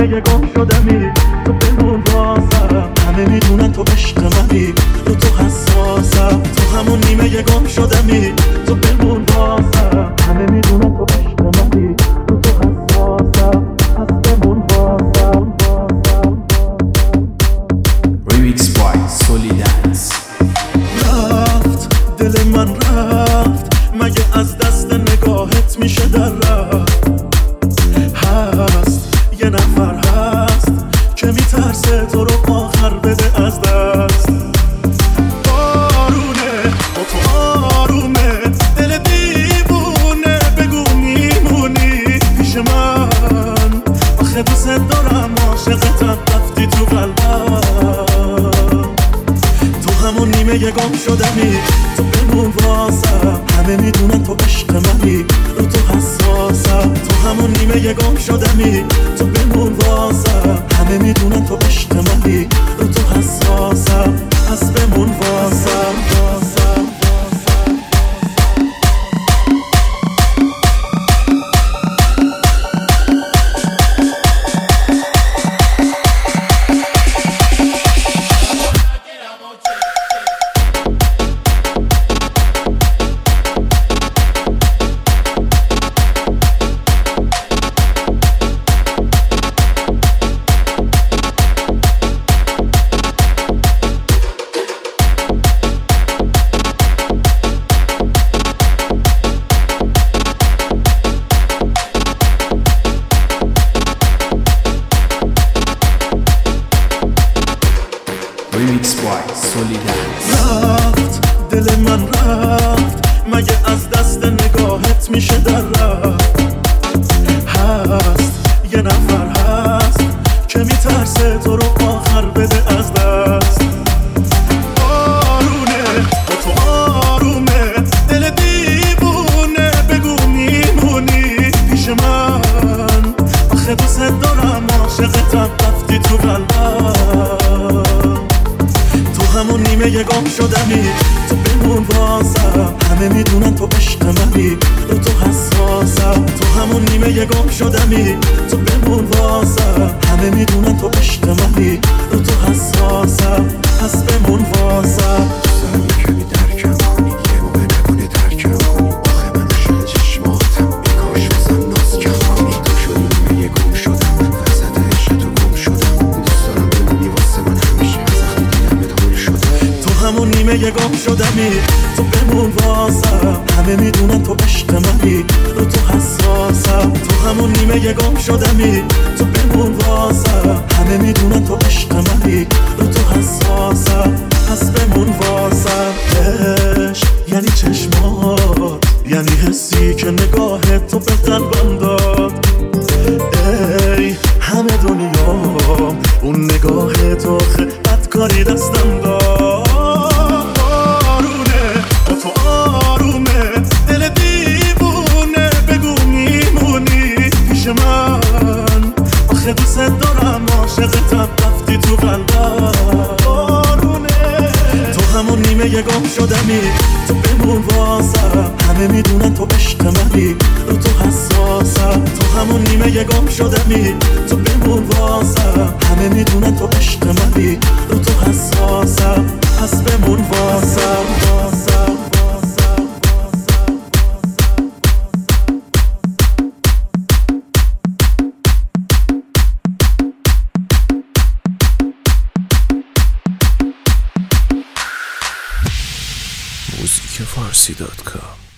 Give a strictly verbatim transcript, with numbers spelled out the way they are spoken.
نیمه گم شدمی، تو بمون واسم. همه میدونن تو عشق منی، رو تو حساسم. تو همون نیمه گم شدمی، تو بمون واسم. همه میدونن تو عشق منی، رو تو حساسم. پس بمون واسم. Remix by Solidance. رفت دل من رفت، مگه از دست نگاهت میشه در رفت؟ هست یه نفر هست که میترسه تو رو آخر بده از دست. بارونه با تو آرومه، دل دیوونه، بگو میمونی پیش من. آخه دوست دارم، عاشقتم، رفتی تو قلبم. تو همون نیمه گم شدمی، تو بمون واسم. همه میدونن تو عشق منی، رو تو حساسم. تو همون نیمه گم شدمی، تو بمون واسم. همه میدونن تو عشق منی، رو تو حساسم. پس بمون واسم. Remix by Solidance. رفت دل من رفت، مگه از دست نگاهت میشه در رفت؟ هست یه نفر هست که میترسه تو رو آخر بده از دست. بارونه با تو آرومه، دل دیوونه، بگو میمونی پیش من. آخه دوست دارم، عاشقتم، رفتی تو قلبم. تو همون نیمه گم شدمی، تو بمون واسم. همه میدونن تو عشق منی، رو تو حساسم. تو همون نیمه گم شدمی، تو بمون واسم. همه میدونن تو عشق منی، رو تو حساسم. پس بمون واسم. دوستم یکمی درکم کنی، یه موقع نکنه ترکم کنی. آخه من عاشق چشماتم، ای کاش واسم ناز کم کنی. تو شدی نیمه گم شدم، وسط عشق تو گم شدم. دوست دارم بمونی واسه من همیشه، از وقتی دیدمت هول شدم. تو همون نیمه گم شدمی، تو بمون واسم. همه میدونن تو عشق منی، رو تو حساسم. تو همون نیمه گم شدمی، تو بمون واسم. همه میدونن تو عشق منی، رو تو حساسم. پس بمون واسم. عشق یعنی چشمات، یعنی حسی که نگاه تو به قلبم داد. ای همه دنیا اون نگاه تو، خیلی بدکاری دستم داد. بارونه با تو آرومه، دل دیوونه، بگو میمونی پیش من. آخه دوست دارم، عاشقتم، رفتی تو قلبم. بارونه تو همون نیمه گم شدمی، تو بمون واسم. همه میدونن تو عشق منی، رو تو حساسم. تو همون نیمه گم شدمی، تو بمون واسم. همه میدونن تو عشق منی، رو تو حساسم. پس بمون واسم. موزیک فارسی دات کام